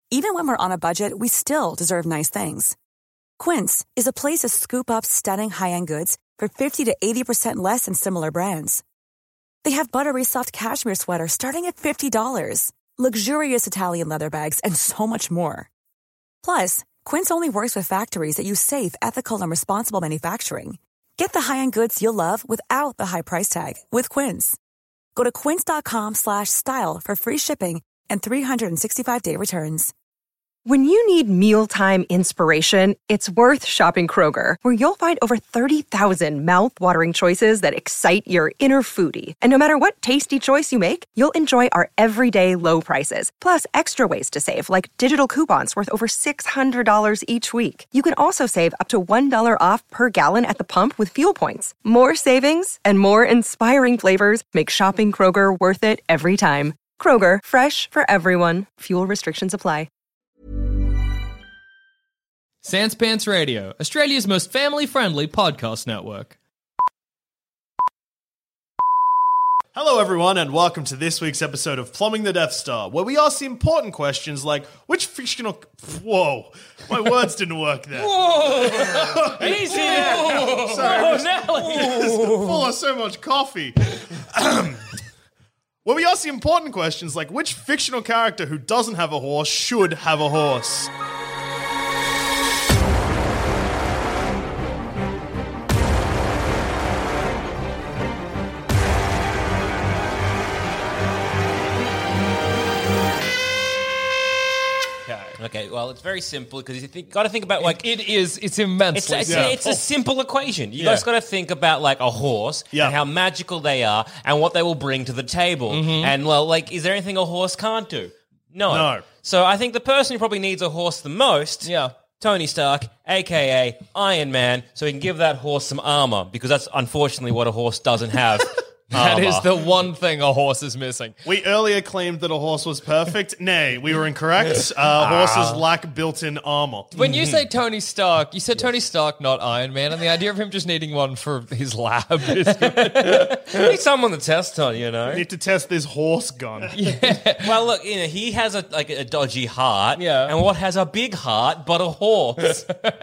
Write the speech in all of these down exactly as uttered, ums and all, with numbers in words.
Even when we're on a budget, we still deserve nice things. Quince is a place to scoop up stunning high-end goods for fifty to eighty percent less than similar brands. They have buttery soft cashmere sweaters starting at fifty dollars, luxurious Italian leather bags, and so much more. Plus, Quince only works with factories that use safe, ethical, and responsible manufacturing. Get the high-end goods you'll love without the high price tag with Quince. Go to quince.com slash style for free shipping and three sixty-five day returns. When you need mealtime inspiration, it's worth shopping Kroger, where you'll find over thirty thousand mouth-watering choices that excite your inner foodie. And no matter what tasty choice you make, you'll enjoy our everyday low prices, plus extra ways to save, like digital coupons worth over six hundred dollars each week. You can also save up to one dollar off per gallon at the pump with fuel points. More savings and more inspiring flavors make shopping Kroger worth it every time. Kroger, fresh for everyone. Fuel restrictions apply. Sans Pants Radio, Australia's most family-friendly podcast network. Hello everyone and welcome to this week's episode of Plumbing the Death Star, where we ask the important questions like, which fictional... Whoa, my words didn't work there. Whoa! Easy now! Sorry, Whoa, Nelly! full of so much coffee. Where we ask the important questions like, which fictional character who doesn't have a horse should have a horse? Okay, well, it's very simple because you think, got to think about like it is. It's immensely. It's, it's, simple. it's a simple equation. You Yeah. guys got to think about like a horse Yeah. and how magical they are and what they will bring to the table. And well, like, is there anything a horse can't do? No. No. So I think the person who probably needs a horse the most, Yeah. Tony Stark, aka Iron Man, so he can give that horse some armor because that's unfortunately what a horse doesn't have. That armor. is the one thing a horse is missing. We earlier claimed that a horse was perfect. Nay, we were incorrect. Uh, horses lack built-in armor. When you say Tony Stark, you said Tony Stark, not Iron Man, and the idea of him just needing one for his lab is good. You need someone to test on, you know. Need to test this horse gun. Well, look, you know, he has a like a dodgy heart, Yeah. and what has a big heart but a horse?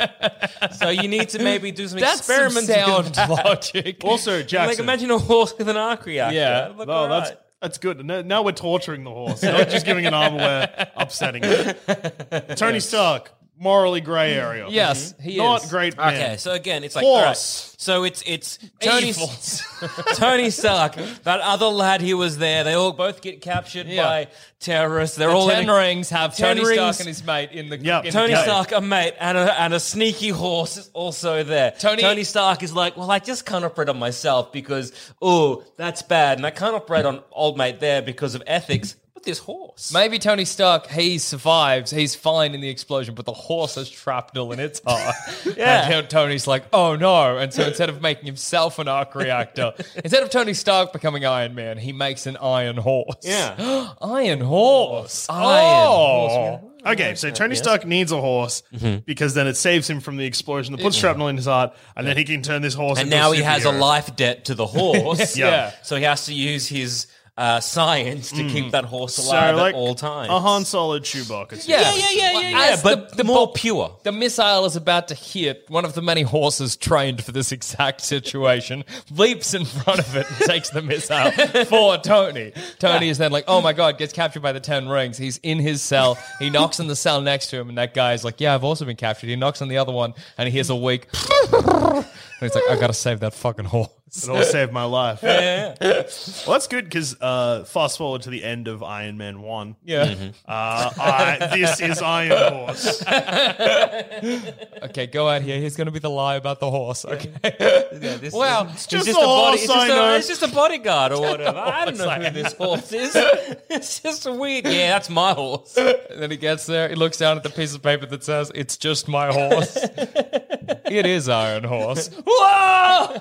So you need to maybe do some That's some experiments. sound with that. logic. Also, Jackson. Like, imagine a horse with an arc reactor. Yeah. Look, No, all that's right. that's good. No- Now we're torturing the horse. Not just giving an armor, we're upsetting it. Tony Stark, morally grey area. Yes, he Not is. great man. Okay, so again, it's like Horse. all right, so it's it's Tony Evil. Tony Stark, that other lad who was there. They all both get captured Yeah. by terrorists. They're The all Ten in a, Rings have Ten Tony Stark Rings. and his mate in the. Yeah. in the Tony cave. Stark, a mate, and a, and a sneaky horse is also there. Tony- Tony Stark is like, well, I just can't operate on myself because, oh, that's bad. And I can't operate on old mate there because of ethics. But this horse. Maybe Tony Stark, he survives, he's fine in the explosion, but the horse has shrapnel in its heart. Yeah. And Tony's like, oh no. And so instead of making himself an arc reactor, instead of Tony Stark becoming Iron Man, he makes an iron horse. Yeah. Iron horse. Iron oh. horse. Okay, so Tony Stark needs a horse because then it saves him from the explosion. It puts shrapnel in his heart, and then he can turn this horse And into now a he has a superhero. life debt to the horse. Yeah. So he has to use his uh, science to keep that horse So, alive like at all times. a Han Solo Chewbacca. Yeah. Yeah, yeah, yeah, yeah, yeah. As But the- the more bo- pure. The missile is about to hit. One of the many horses trained for this exact situation leaps in front of it and takes the missile for Tony. Tony is then like, oh my God, gets captured by the Ten Rings. He's in his cell. He knocks on the cell next to him, and that guy's like, yeah, I've also been captured. He knocks on the other one, and he hears a weak. And he's like, I gotta save that fucking horse. It all saved my life. Well, that's good because uh, fast forward to the end of Iron Man one. Yeah. Uh, I, this is Iron Horse. Okay, go out here. He's gonna be the lie about the horse. Okay. Yeah, this Wow. is, It's just it's a a body, horse, it's, just I know. a, it's just a bodyguard or whatever. I don't know who this horse is. It's just a weird. Yeah, that's my horse. And then he gets there. He looks down at the piece of paper that says, "It's just my horse." It is Iron Horse. Whoa!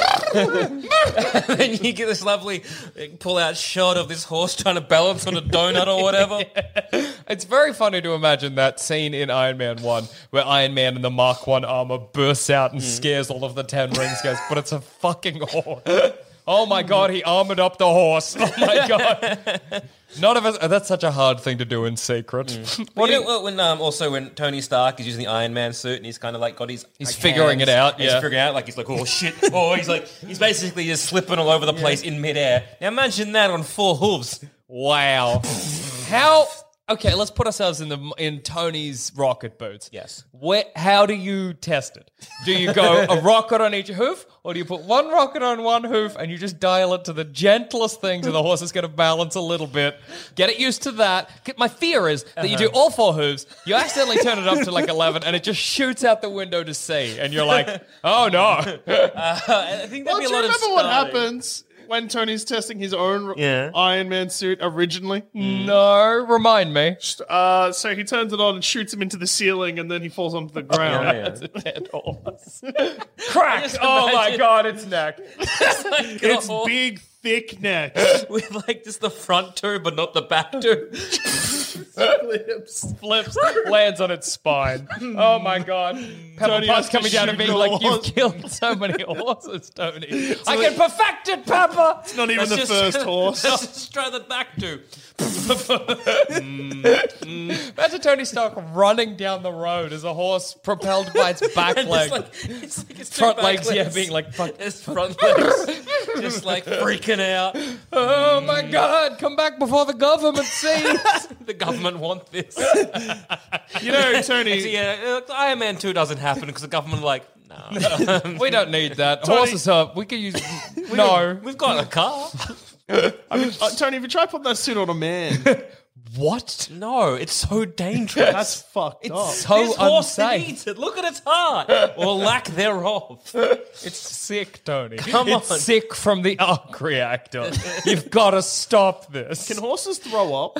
Then you get this lovely pull-out shot of this horse trying to balance on a donut or whatever. It's very funny to imagine that scene in Iron Man one where Iron Man in the Mark one armor bursts out and scares all of the Ten Rings guys, but it's a fucking horse. Oh my god, he armored up the horse. Oh my god. None of us. Oh, that's such a hard thing to do in secret. Mm. What you do know, you, when um, also when Tony Stark is using the Iron Man suit and he's kind of like got his He's like, figuring hands, it out, and yeah. he's figuring out like he's like oh shit oh he's like he's basically just slipping all over the place in midair. Now imagine that on four hooves. wow. How? Okay, let's put ourselves in the in Tony's rocket boots. Yes. Where? How do you test it? Do you go a rocket on each hoof, or do you put one rocket on one hoof and you just dial it to the gentlest thing so the horse is going to balance a little bit? Get it used to that. My fear is that you do all four hooves, you accidentally turn it up to like eleven, and it just shoots out the window to sea, and you're like, oh no. Uh, I think Well, there'd do be you a lot remember of what starting. happens when Tony's testing his own Yeah. Iron Man suit originally? No, remind me. Uh, so he turns it on and shoots him into the ceiling, and then he falls onto the ground. Yeah, yeah. It's a dead horse. Crack! Just Oh my imagine- god, it's neck. It's big, thick neck. with like just the front two but not the back two. Flips, flips, lands on its spine. Oh my god. Pepper Tony Potts has to coming down and shoot being the like, you've horse. killed so many horses, Tony. I can perfect it, Pepper! It's not even That's the just- first horse. That's just try the back two. Imagine Tony Stark running down the road as a horse propelled by its back And leg. just like, it's like it's two Front back legs, yeah, being like, fuck. His front legs, just like freaking out. Oh my god, come back before the government sees. The government want this. You know, Tony. So yeah, uh, Iron Man two doesn't happen because the government are like, no, We don't need that. Horses up. We could use. No. we've got a car. I mean, uh, Tony, if you try putting that suit on a man, What? No, it's so dangerous. that's fucked up. So this horse unsafe. needs it. Look at its heart, or lack thereov. It's sick, Tony. Come it's on. sick from the arc reactor. You've got to stop this. Can horses throw up?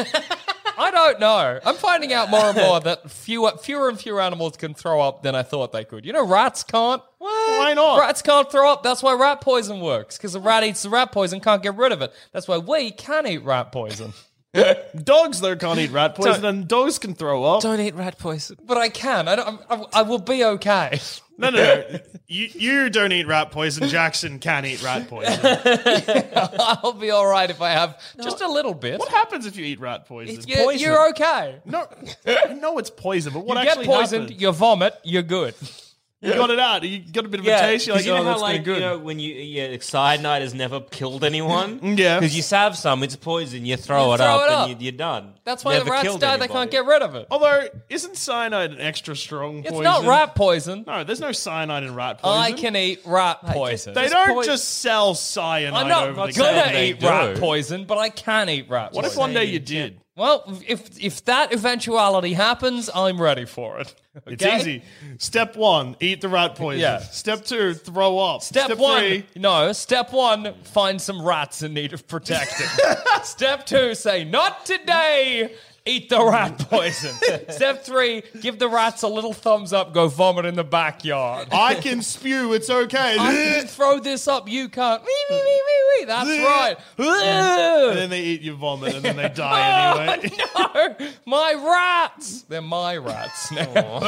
I don't know. I'm finding out more and more that fewer, fewer and fewer animals can throw up than I thought they could. You know, rats can't. Why not? Rats can't throw up. That's why rat poison works. Because the rat eats the rat poison, can't get rid of it. That's why we can eat rat poison. Dogs, though, can't eat rat poison, and dogs can throw up. Don't eat rat poison. But I can. I, don't, I, I will be okay. No, no, no. You, you don't eat rat poison. Jackson can eat rat poison. I'll be all right if I have just a little bit. What happens if you eat rat poison? You- poison. You're okay. No, I know it's poison, but what You get actually poisoned, happens? you vomit, you're good. You got it out. You got a bit of a Yeah, taste. You're like, because you know oh, how that's like pretty good. you know when you yeah, like, cyanide has never killed anyone. Yeah. because you have some, it's poison. You throw You it throw up, it up. and you, you're done. That's why Never the rats killed die, they anybody. can't get rid of it. Although, isn't cyanide an extra strong It's poison? not rat poison. No, there's no cyanide in rat poison. I can eat rat poison. They Just don't poi- just sell cyanide I'm not over the gonna counter. they eat do. rat poison, but I can eat rat What if poison. one day you did? Well, if if that eventuality happens, I'm ready for it. It's Okay? easy. Step one, eat the rat poison. Yeah. Step two, throw up. Step, one, three, no. Step one, find some rats in need of protecting. Step two, say not today. Eat the rat poison. Step three, give the rats a little thumbs up. Go vomit in the backyard. I can spew. It's okay. I can throw this up. You can't. Wee, wee, wee, wee, wee. That's right. and then they eat your vomit, and then they die anyway. No, my rats. They're my rats now.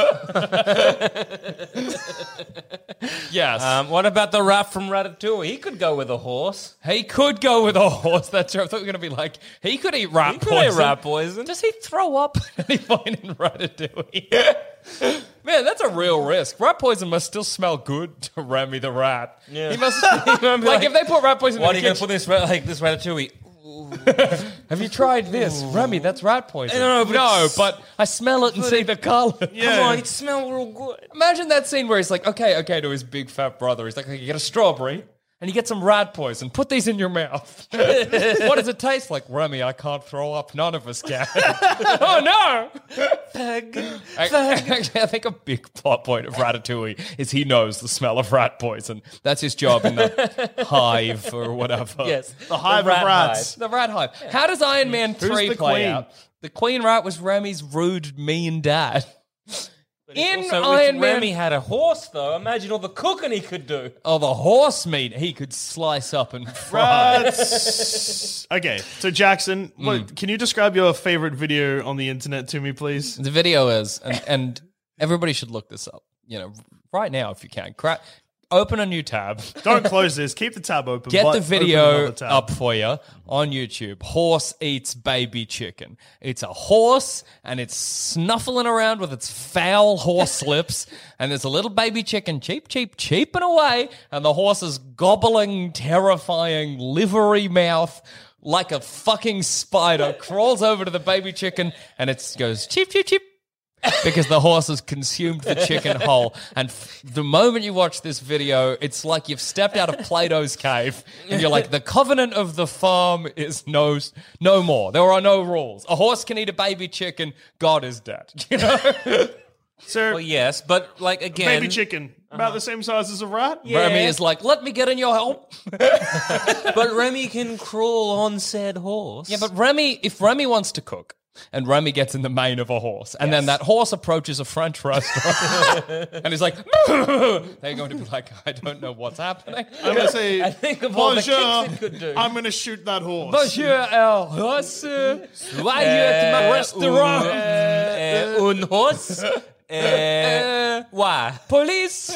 Yes. Um, what about the rat from Ratatouille? He could go with a horse. He could go with a horse. That's true. I thought we were going to be like, he could eat rat He could poison. eat rat poison. Does he throw up at any point in Ratatouille? Man, that's a real risk. Rat poison must still smell good to Remy the rat. Yeah. He must, like, if they put rat poison What in are the you gonna kitchen, put this ra- like this Ratatouille? have you tried this? Remy, that's rat poison. No, but no, it's- but I smell it and see the color. Yeah. Come on, it smells real good. Imagine that scene where he's like, okay, okay, to his big fat brother. He's like, okay, you get a strawberry and you get some rat poison. Put these in your mouth. What does it taste like? Remy, I can't throw up. None of us can. Oh, no. I, actually, I think a big plot point of Ratatouille is he knows the smell of rat poison. That's his job in the hive or whatever. Yes, The hive rat of rats. The rat hive. How does Iron Man three the play queen? out? The queen rat was Remy's rude, mean dad. In So Iron if Man, Remy had a horse, though, imagine all the cooking he could do. oh, the horse meat he could slice up and fry. Rats. Okay, so Jackson, what, can you describe your favorite video on the internet to me, please? The video is, and, and everybody should look this up. You know, right now if you can. Cra- open a new tab. Don't close this. Keep the tab open. Get but the open video another tab. up for you on YouTube. Horse eats baby chicken. It's a horse, and it's snuffling around with its foul horse lips, and there's a little baby chicken cheep, cheep, cheeping away, and the horse is gobbling, terrifying, livery mouth like a fucking spider, crawls over to the baby chicken, and it goes cheep, cheep, cheep. Because the horse has consumed the chicken whole. And f- the moment you watch this video, it's like you've stepped out of Plato's cave and you're like, the covenant of the farm is no no more. There are no rules. A horse can eat a baby chicken. God is dead. You know? So, Well, yes, but like again, baby chicken, about the same size as a rat? Yeah. Remy is like, let me get in your hole. but Remy can crawl on said horse. Yeah, but Remy, if Remy wants to cook, and Remy gets in the mane of a horse, and then that horse approaches a French restaurant, and he's like, they're going to be like, I don't know what's happening. I'm going to say, I think of all the bonjour, kicks it could do. I'm going to shoot that horse. Bonjour, el horse. Why you at my restaurant? Uh, un horse. Uh, why? Police.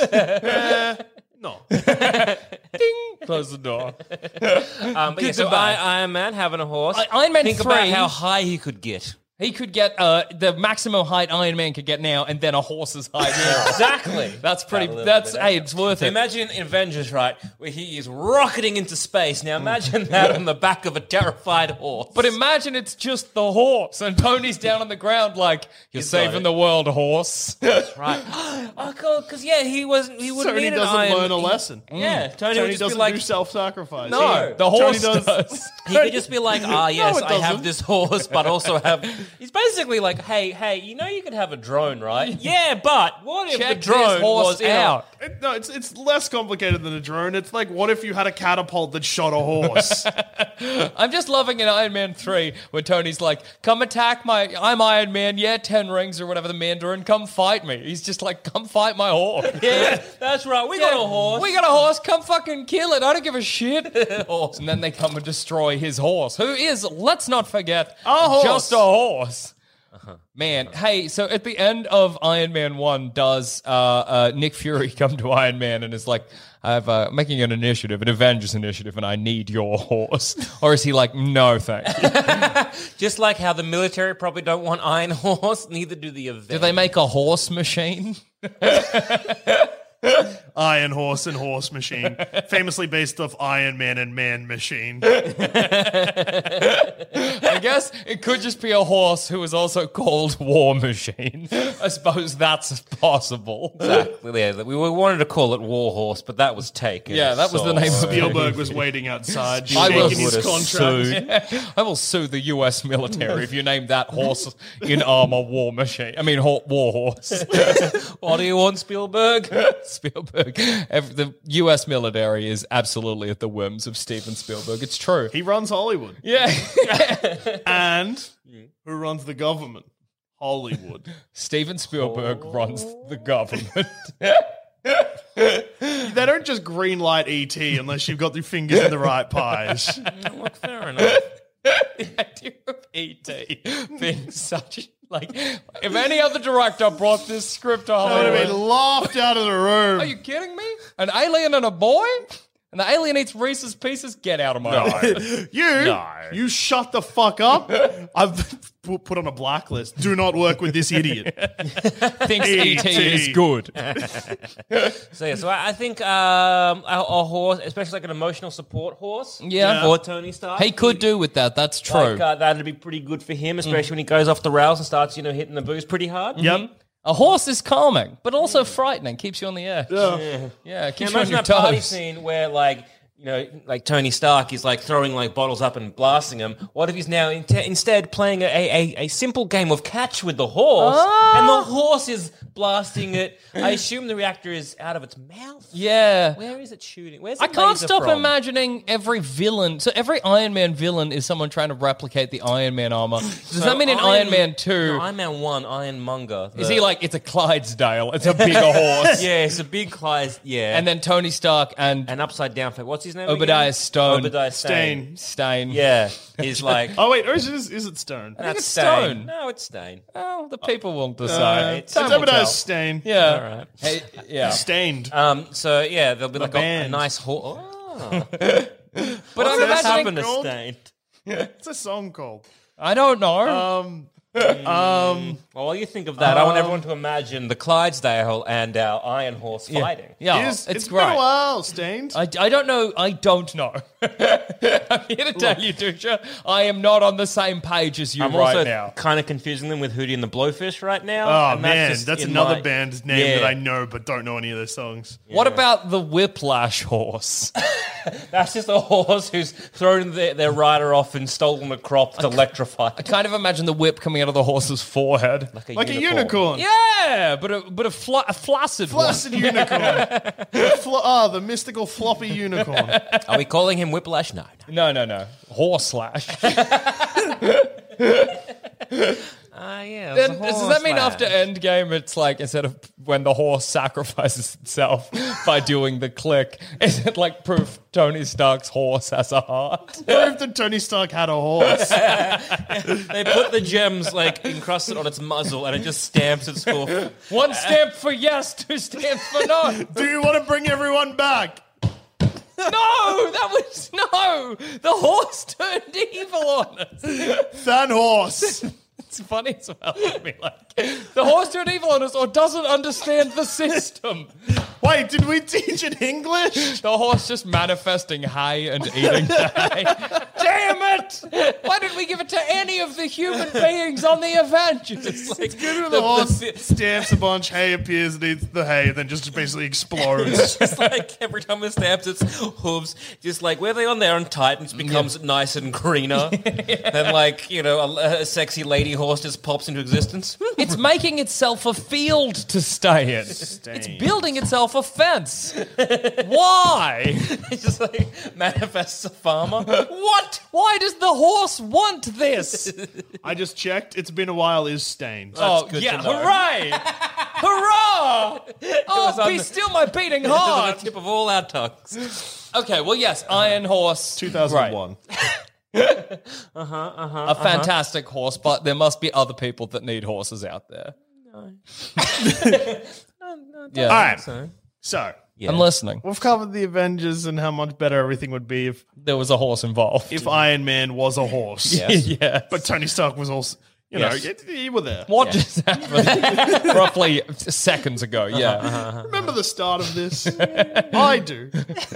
No. Ding. Close the door. Um, but yeah, so Goodbye. I, Iron Man having a horse. I- Iron Man Think three- about how high he could get. He could get uh, the maximum height Iron Man could get now, and then a horse's height. now. Exactly. That's pretty. A little That's bit, hey, it's worth So it. imagine in Avengers, right, where he is rocketing into space. Now imagine that on the back of a terrified horse. But imagine it's just the horse, and Tony's down on the ground like, "You're He's got saving it. the world, horse." right, oh, because yeah, he wasn't. He wouldn't Tony need an doesn't iron. learn a he- lesson. Yeah, Tony, Tony would just doesn't be like, do self-sacrifice. No, He- the horse Tony does. does. he could just be like, ah, yes, it I have doesn't. this horse, but also have. He's basically like, hey, hey, you know, you could have a drone, right? Yeah, but what if Check the drone this horse was in a- out. It- no, it's it's less complicated than a drone. It's like, what if you had a catapult that shot a horse? I'm just loving in Iron Man three when Tony's like, come attack my, I'm Iron Man, yeah, ten rings or whatever the Mandarin, come fight me. He's just like, come fight my horse. Yeah, that's right. We got a horse. We got a horse, come fucking kill it. I don't give a shit. Horse. And then they come and destroy his horse, who is, let's not forget, A horse. just a horse. Man, hey, so at the end of Iron Man one, does uh, uh, Nick Fury come to Iron Man and is like, I'm uh, making an initiative, an Avengers initiative, and I need your horse? Or is he like, no, thank you? Just like how the military probably don't want Iron Horse, neither do the Avengers. Do they make a horse machine? Iron Horse and Horse Machine, famously based off Iron Man and Man Machine. I guess it could just be a horse who is also called War Machine. I suppose that's possible. Exactly. Yeah, we we wanted to call it War Horse, but that was taken. Yeah, that was the name of it. Spielberg was waiting outside, I will shaking his would've contract. sued. I will sue the U S military if you name that horse in armor War Machine. I mean, ho- War Horse. What do you want, Spielberg? Spielberg. Every, the U S military is absolutely at the whims of Steven Spielberg. It's true. He runs Hollywood. Yeah. And who runs the government? Hollywood. Steven Spielberg runs the government. They don't just greenlight E T unless you've got your fingers in the right pies. Look, fair enough. The idea of E T being such like, if any other director brought this script to I would Hollywood, have been laughed out of the room. are you kidding me? An alien and a boy? And the alien eats Reese's Pieces? Get out of my life. You, No. you shut the fuck up. I've pu- put on a blacklist. Do not work with this idiot. Thinks E T is good. So yeah, so I, I think um, a, a horse, especially like an emotional support horse, Yeah. for Tony Stark, He could do with that. That's true. Like, uh, that'd be pretty good for him, especially when he goes off the rails and starts, you know, hitting the booze pretty hard. Yep. A horse is calming, but also frightening. Keeps you on the edge. Yeah. Yeah, Can keeps you you on imagine your that party toes. scene where, like, you know, like Tony Stark is like throwing like bottles up and blasting them? What if he's now in- instead playing a, a, a simple game of catch with the horse, Ah. and the horse is blasting it? I assume the reactor is out of its mouth. Yeah. Where is it shooting? Where's I the can't laser stop from? imagining every villain. So every Iron Man villain is someone trying to replicate the Iron Man armor. Does So that mean in Iron, Man two, No, Iron Man one, Ironmonger. is the- he like, it's a Clydesdale, it's a bigger horse? Yeah, it's a big Clyde. Yeah, And then Tony Stark and, an upside down face. What's his name? Obadiah again? Stone. Obadiah Stain. Stane. Stain. Yeah, he's like. Oh wait, or is it, is it Stone? That's it's Stane. Stone. No, it's Stane. Well, the people will Uh, decide. it's Time will Obadiah tell. Stain. Yeah. All right. Hey, yeah. Stained. Um. So yeah, there'll be like a, a band. nice horse. Oh. But I'm What's imagining. happened to called? Stane? What's a song called? I don't know. Um, um, Well, while you think of that, I want everyone to imagine the Clydesdale and our Iron Horse fighting. yeah, is, it's it's great. been a while, Stained. I, I don't know. I don't know. I'm here to tell you, Dusha, I am not on the same page as you I'm right also now. kind of confusing them with Hootie and the Blowfish right now. Oh and man, just that's in another my- band name Yeah. that I know but don't know any of their songs. What about the Whiplash horse? That's just a horse who's thrown their, their rider off and stolen a crop to electrify. I kind of imagine the whip coming out of the horse's forehead. Like a Like unicorn. a unicorn. Yeah, but a but a, fla- a flaccid Flaccid unicorn. The Flo- oh, the mystical floppy unicorn. Are we calling him Whiplash? No. no. one. No, no, no. Horse slash. Ah, yeah. it was Then, a does horse that mean slash. after Endgame, it's like instead of when the horse sacrifices itself by doing the click, is it like proof Tony Stark's horse has a heart? Proof that Tony Stark had a horse. They put the gems like encrusted on its muzzle and it just stamps its hoof. One stamp for yes, two stamps for no. Do you want to bring everyone back? No, that was no. The horse turned evil on us. Than horse. It's funny as well to me, like the horse turned evil on us, or doesn't understand the system. Wait, did we teach it English? The horse just manifesting hay and eating the hay. Damn it! Why didn't we give it to any of the human beings on the Avengers? Like, The, the horse stamps a bunch, hay appears and eats the hay, and then just basically explodes. It's like every time it stamps its hooves, just like where they on there on Titans becomes nice and greener. Then like, you know, a, a sexy lady horse just pops into existence. it's making itself a field to stay in. It's building itself a fence. Why? It just like manifests a farmer. What? Why does the horse want this? I just checked. It's been a while. Is Stained. Oh, good yeah, to know. hooray! Hurrah! Oh, on be the- still my beating It was on heart. the tip of all our tongues. Okay, well, yes, Iron Horse. two thousand one. A fantastic horse, but there must be other people that need horses out there. No. yeah. All right. So, So, yeah. I'm listening. we've covered the Avengers and how much better everything would be if, There was a horse involved. if Iron Man was a horse. Yes. yes. But Tony Stark was also, you know, Yes. you, you were there. What just happened? Roughly seconds ago, yeah. Remember the start of this? I do.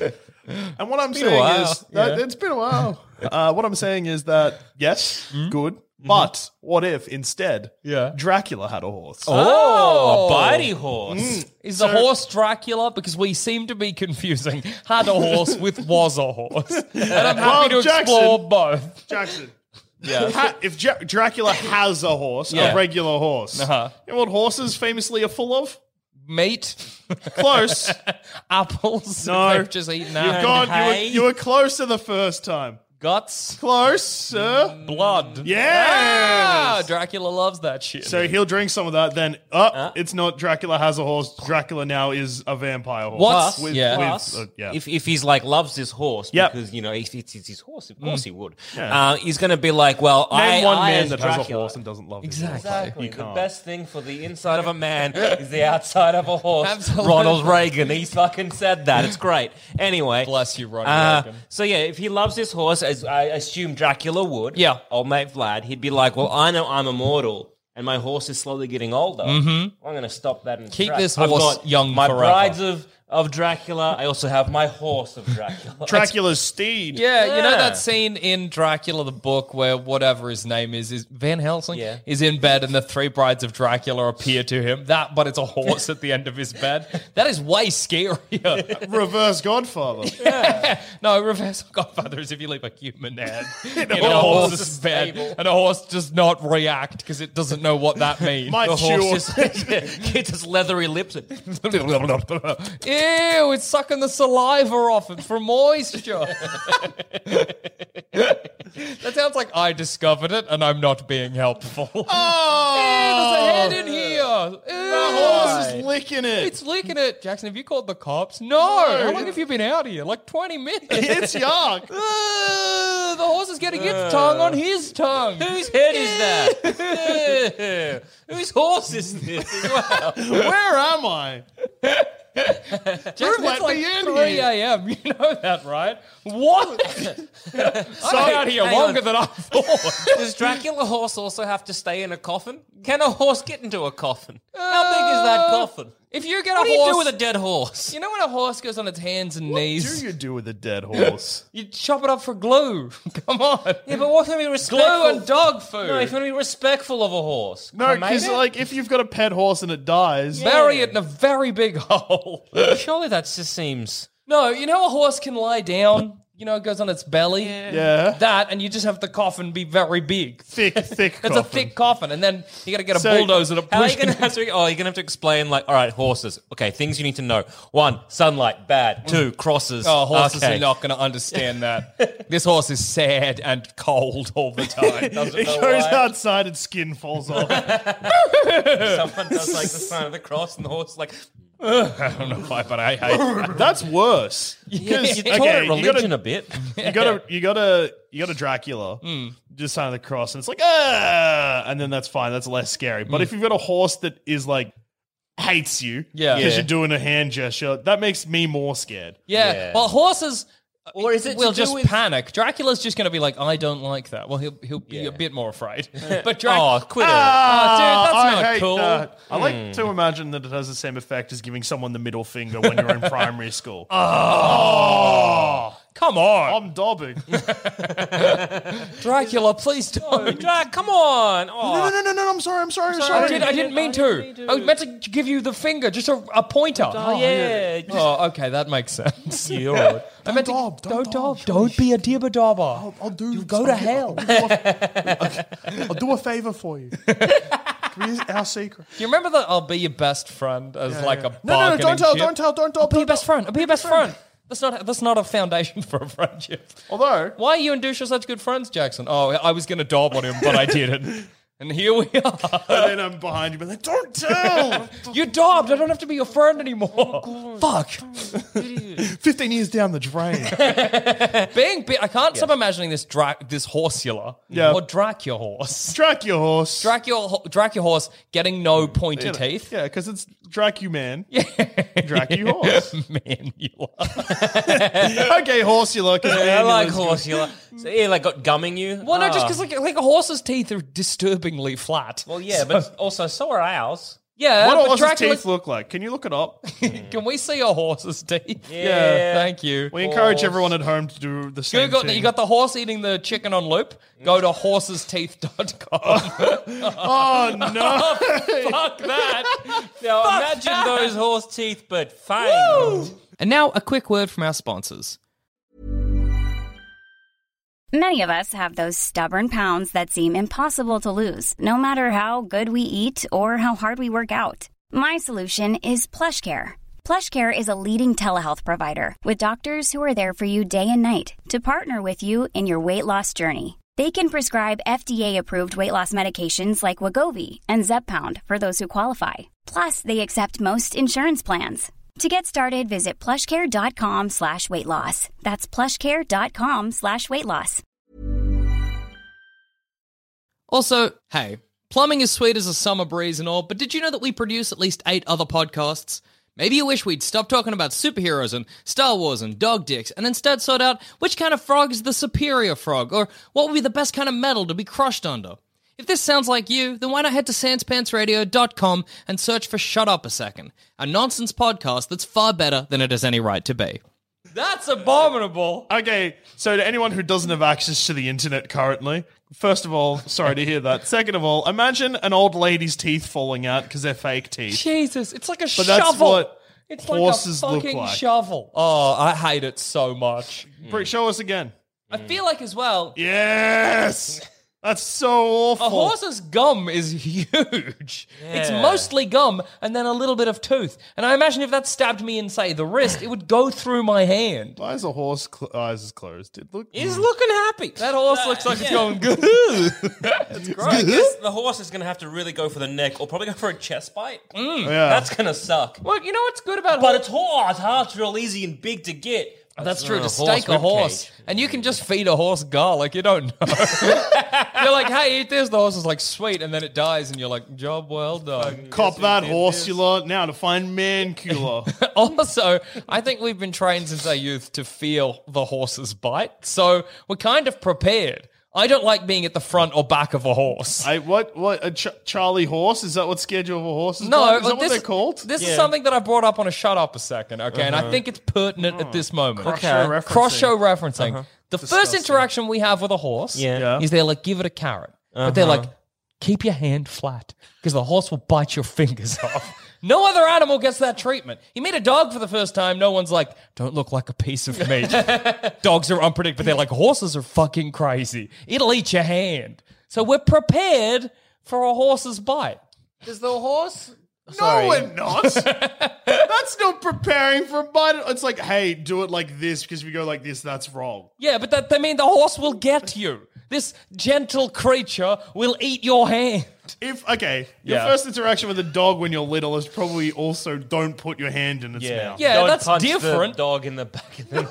And what I'm a saying while. is that it's been a while. Uh, what I'm saying is that yes, Hmm? good, but what if instead, Yeah. Dracula had a horse? Oh, a bitey horse. Is the horse Dracula? Because we seem to be confusing had a horse with was a horse. And I'm happy Well, to explore Jackson. both. Jackson. Yeah. Ha- if Ja- Dracula has a horse, Yeah. a regular horse, Uh-huh. you know what horses famously are full of? Meat, Close. apples, No. they've just eaten You've apples. gone. You were, hay? you were closer the first time. Guts, Close, sir. blood. Yes. Ah, Dracula loves that shit. So he'll drink some of that. Then, oh, it's not Dracula has a horse. Dracula now is a vampire horse. What? With, Yeah. with, Plus, uh, yeah. if, if he's like loves this horse Yep. because you know if it's, it's his horse, of course he would. Yeah. Uh, he's going to be like, well, I, Name one I man as that has a Dracula- horse and doesn't love Exactly. his horse. Exactly. You The can't. best thing for the inside of a man is the outside of a horse. Absolutely. Ronald Reagan. He fucking said that. It's great. Anyway. Bless you, Ronald uh, Reagan. So yeah, if he loves this horse, as I assume Dracula would, Yeah. old mate Vlad, he'd be like, well, I know I'm immortal. And my horse is slowly getting older. Mm-hmm. I'm going to stop that. In Keep track. this I've horse got young My forever. brides of, of Dracula. I also have my horse of Dracula. Dracula's steed. Yeah, you know Yeah. that scene in Dracula the book where whatever his name is, is Van Helsing, Yeah. is in bed and the three brides of Dracula appear to him. That, but it's a horse at the end of his bed. That is way scarier. Reverse Godfather. No, reverse Godfather is if you leave a human head in, a a horse's horse's bed stable. and a horse does not react because it doesn't know what that means. My The chew. horse just gets his leathery lips. And Ew, it's sucking the saliva off it for moisture. That sounds like I discovered it and I'm not being helpful. Oh, There's a head in here. the horse is licking it. It's licking it. Jackson, have you called the cops? No. How long have you been out here? Like twenty minutes. It's yuck. Uh, the horse is getting its tongue on his tongue. Whose head is that? Whose horse is this as well? Where am I? Jackson, let it's like me in three here. a.m. You know that, right? What? I'm out here hang longer on. than I thought. Does Dracula horse also have to stay in a coffin? Can a horse get into a coffin? How big is that coffin? If you get What a do you horse, do with a dead horse? you know when a horse goes on its hands and What knees, do you do with a dead horse? you chop it up for glue. Come on. Yeah, but what can be respectful? Glue and dog food. No, if you want to be respectful of a horse. No, Cremate because it? like if you've got a pet horse and it dies, Bury it in a very big hole. surely that just seems. No, you know a horse can lie down. You know, it goes on its belly. yeah, That, and you just have the coffin be very big. thick, thick. It's a thick coffin, and then you got to get a So- bulldozer to How are push you gonna it. have to? Oh, you're gonna have to explain like, all right, horses. Okay, things you need to know. One, sunlight, bad. Two, crosses. Oh, horses okay. are not going to understand that. This horse is sad and cold all the time. Doesn't It know goes why. outside and skin falls off. Someone does like the sign of the cross, and the horse is like, I don't know why, but I hate that. That's worse. Because you taught okay, it you religion gotta, a bit. you gotta, you gotta, you gotta Dracula. Just sign of the cross, and it's like ah, and then that's fine. That's less scary. But if you've got a horse that is like hates you, Yeah. because Yeah. you're doing a hand gesture, that makes me more scared. Yeah. Yeah. Well, horses. Or is it will to do just with- panic. Dracula's just going to be like, I don't like that. Well, he'll he'll be Yeah. a bit more afraid. But Drac- Oh, quit it. Oh, dude, that's I not hate cool. that. I like to imagine that it has the same effect as giving someone the middle finger when you're in primary school. Oh, come on, I'm dobbing. Dracula, please don't. Drag, come on. No, Oh. no, no, no, no. I'm sorry. I'm sorry. I'm I, sorry. did, I didn't mean to. I meant to give you the finger, just a, a pointer. Oh, yeah. Just- Oh, okay, that makes sense. You're all right. I meant to dob, don't don't dob, dob, don't be a dibber dobber. I'll do. You go to hell. I'll do a favor for you. Can we- Our secret. Do you remember that I'll be your best friend as like a No, no, no! bargaining Don't tell! chip? Don't tell! Don't tell! I'll be your don't best tell. friend. I'll be your best friend. That's not that's not a foundation for a friendship. Although, Why are you and Dusha such good friends, Jackson? Oh, I was going to dob on him, but I didn't. And here we are. and then I'm behind you, but like, don't tell. You dobbed. I don't have to be your friend anymore. Fuck. Fifteen years down the drain. Being bi- I can't stop imagining this dra- this horsula. Yeah. Or Dracula horse. Track your horse. Dracula, Dracula horse getting no pointy teeth. Yeah, because it's Dracu man. Yeah. Dracu horse. Manula. Okay, horsula. I like horse. You like, so, yeah, like got gumming you. Well, no, just Ah. because like, like a horse's teeth are disturbingly flat. Well, yeah, but also so are ours. Yeah, What do but horse's Dracula. teeth look like? Can you look it up? Can we see a horse's teeth? Yeah. Thank you. We encourage Horse. everyone at home to do the same Google, thing. you got the horse eating the chicken on loop. Go to horses teeth dot com. oh no! Fuck that. Now imagine those horse teeth, but fanged. And now a quick word from our sponsors. Many of us have those stubborn pounds that seem impossible to lose, no matter how good we eat or how hard we work out. My solution is PlushCare. PlushCare is a leading telehealth provider with doctors who are there for you day and night to partner with you in your weight loss journey. They can prescribe F D A-approved weight loss medications like Wegovy and Zepbound for those who qualify. Plus, they accept most insurance plans. To get started, visit plushcare.com slash weight loss. That's plushcare.com slash weight loss. Also, hey, plumbing is sweet as a summer breeze and all, but did you know that we produce at least eight other podcasts? Maybe you wish we'd stop talking about superheroes and Star Wars and dog dicks and instead sort out which kind of frog is the superior frog or what would be the best kind of metal to be crushed under. If this sounds like you, then why not head to sans pants radio dot com and search for Shut Up a Second, a nonsense podcast that's far better than it has any right to be. That's abominable. Okay, so to anyone who doesn't have access to the internet currently, first of all, sorry to hear that. Second of all, imagine an old lady's teeth falling out because they're fake teeth. Jesus, it's like a But shovel. that's what it's horses like a look fucking like. shovel. Oh, I hate it so much. Bri- Show us again. I feel like as well, Yes! That's so awful. A horse's gum is huge. It's Yeah. mostly gum and then a little bit of tooth. And I imagine if that stabbed me in, say, the wrist, it would go through my hand. Why is a horse cl- eyes closed? It look. He's looking happy. That horse looks like it's yeah. going good. I guess the horse is going to have to really go for the neck or probably go for a chest bite. Mm. Yeah. That's going to suck. Well, you know what's good about But horse? it's hard. It's hard. It's real easy and big to get. That's true. Uh, To horse steak a rib horse, cage. and you can just feed a horse garlic. You don't know. You're like, hey, eat this. The horse is like, sweet, and then it dies, and you're like, job well done. Cop that horse, you lot. Now to find Mancula. Also, I think we've been trained since our youth to feel the horse's bite, so we're kind of prepared. I don't like being at the front or back of a horse. I, what? What? A ch- Charlie horse? Is that what scared you of a horse? No, is that what this, they're called? This is Yeah. something that I brought up on a Shut Up a Second, okay? And I think it's pertinent at this moment. Cross show referencing. Cross show referencing. The first Disgusting. interaction we have with a horse Yeah. Yeah. is they're like, give it a carrot. But they're like, keep your hand flat because the horse will bite your fingers off. No other animal gets that treatment. You meet a dog for the first time, no one's like, don't look like a piece of meat. Dogs are unpredictable. They're like, horses are fucking crazy. It'll eat your hand. So we're prepared for a horse's bite. Does the horse... No, we're not. That's not preparing for a bite. It's like, hey, do it like this because if you go like this, that's wrong. Yeah, but that, I mean, the horse will get you. This gentle creature will eat your hand. If okay, your Yeah. first interaction with a dog when you're little is probably also don't put your hand in its Yeah. mouth. Yeah, Don't that's punch different. the dog in the back of the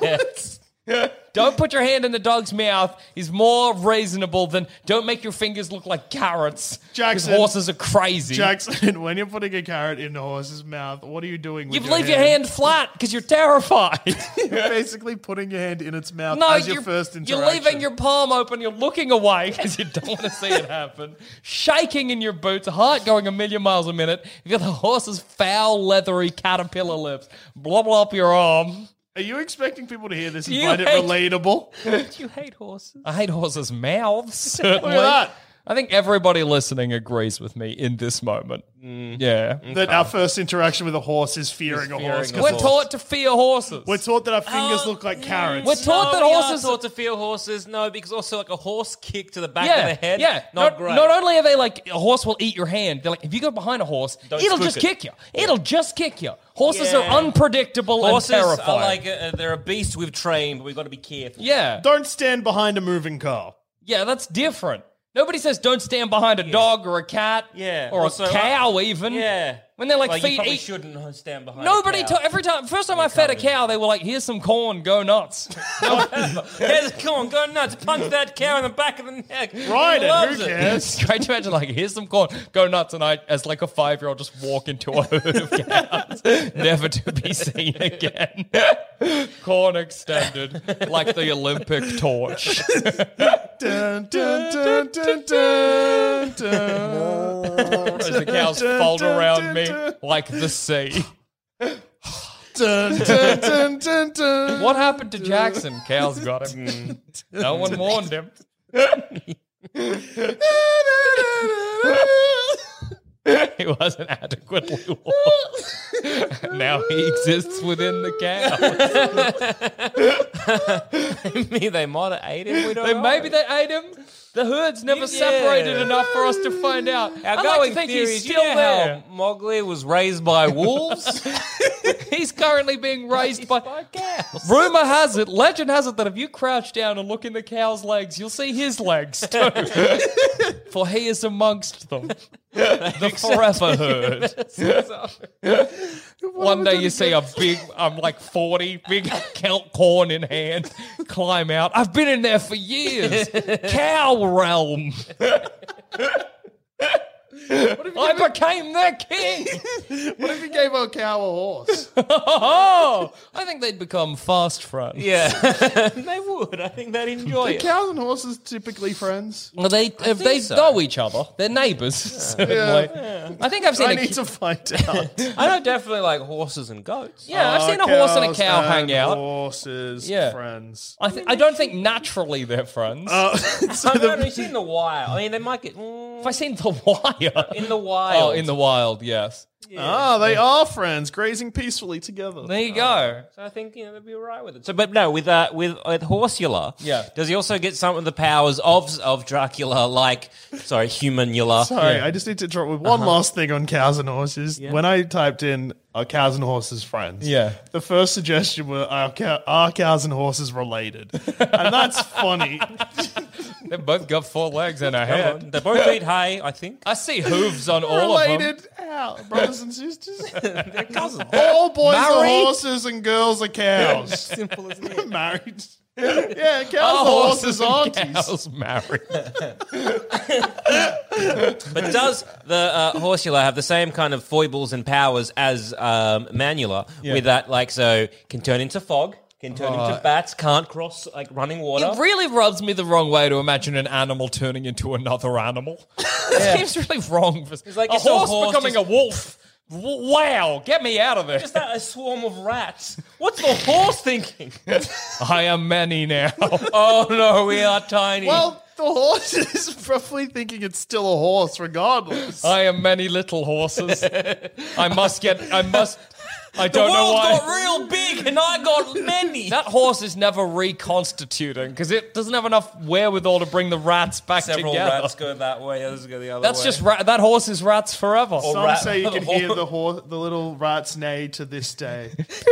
head. Don't put your hand in the dog's mouth is more reasonable than don't make your fingers look like carrots. Because Jackson. horses are crazy. Jackson, when you're putting a carrot in a horse's mouth, what are you doing with You your leave your hand flat because you're terrified. You're basically putting your hand in its mouth No, as your you're, first you're interaction. leaving your palm open, you're looking away because you don't want to see it happen. Shaking in your boots, heart going a million miles a minute. You got the horse's foul, leathery caterpillar lips. Blobble up your arm. Are you expecting people to hear this and You find it hate- relatable? You hate horses? I hate horses' mouths, certainly. Look at that. I think everybody listening agrees with me in this moment. Yeah. That our first interaction with a horse is fearing a fearing horse. a 'cause We're it's- taught to fear horses. We're taught that our fingers look like carrots. We're taught that we horses- are taught to feel horses. No, because also like a horse kick to the back yeah, of the head. yeah. Not, not, great. not only are they like a horse will eat your hand, they're like if you go behind a horse, Don't it'll spook just it. kick you. It'll just kick you. Horses Yeah. are unpredictable Horses and are terrifying. like uh, they're a beast we've trained, but we've got to be careful. yeah, Don't stand behind a moving car. yeah, that's different. Nobody says don't stand behind a dog or a cat, Yeah. or Also, a cow even. Yeah. When they're like, like feed, you probably eat. shouldn't stand behind. Nobody a cow. told every time. First time I fed a cow, they were like, "Here's some corn, go nuts." Yes, come on, go nuts, punch that cow in the back of the neck. Ride He it, loves who cares? It's great to imagine, like, here's some corn, go nuts, and I, as like a five-year-old, just walk into a herd of cows, never to be seen again. Corn extended, like the Olympic torch. Dun, dun, dun, dun, dun, dun. As the cows fold around me like the sea. Dun, dun, dun, dun, dun. What happened to Jackson? Cows got him. No one warned him. He wasn't adequately warned. Now he exists within the cow. Maybe they might have ate him. We don't They- know. Maybe they ate him. The herd's never Yeah. separated enough for us to find out. Our I like going to think theory he's is, you still know there. how Mowgli was raised by wolves. He's currently being raised by. by cows. Rumor has it, legend has it, that if you crouch down and look in the cow's legs, you'll see his legs too. For he is amongst them. The forever herd. One day you see a big, I'm like forty, big kelp corn in hand, climb out. I've been in there for years. Cow realm. I became their king. What if you gave a cow a horse? Oh, I think they'd become fast friends. Yeah, they would. I think they'd enjoy Are it. cows and horses typically friends? Well, they if think they so. know each other, they're neighbours. Certainly, I think I've seen I a need ki- to find out. I know definitely like horses and goats. yeah, I've Oh, seen a horse and a cows cow hang and out. Horses, Yeah. friends. I th- I don't think naturally they're friends. Uh, so I've the- only seen the wire. I mean, they might get. Mm, If I seen The Wire, here. In the wild. Oh, in the wild, yes. Ah, they are friends, grazing peacefully together. There you go. So I think you know they'd be all right with it. So, but no, with uh, with with Horsula, Yeah. Does he also get some of the powers of of Dracula, like sorry, humanula? Sorry, I just need to interrupt with one last thing on cows and horses. When I typed in are cows and horses friends? Yeah. The first suggestion were are, cow- are cows and horses related? And that's funny. They've both got four legs and a Come head. on. They both eat hay, I think. I see hooves on all of them. Related how? Brothers and sisters? They're cousins. All boys are Married? horses and girls are cows. Simple as it. Married. Yeah, cows Are are horses, and aunties. cows married. But does the uh, Horsula have the same kind of foibles and powers as um, Manula? With that, like, so can turn into fog, can turn into bats, can't cross like running water. It really rubs me the wrong way to imagine an animal turning into another animal. It seems really wrong. For, like a it's a horse, horse becoming just- a wolf. W- wow, get me out of there. Is that a swarm of rats? What's the horse thinking? I am many now. Oh no, we are tiny. Well, the horse is probably thinking it's still a horse regardless. I am many little horses. I must get, I must, I the don't know world why. got real big and I got many. That horse is never reconstituting because it doesn't have enough wherewithal to bring the rats back Several together. rats go that way, others go the other That's way. just ra- that horse is rats forever. Some rat- say you can horse- hear the hor- the little rats neigh to this day.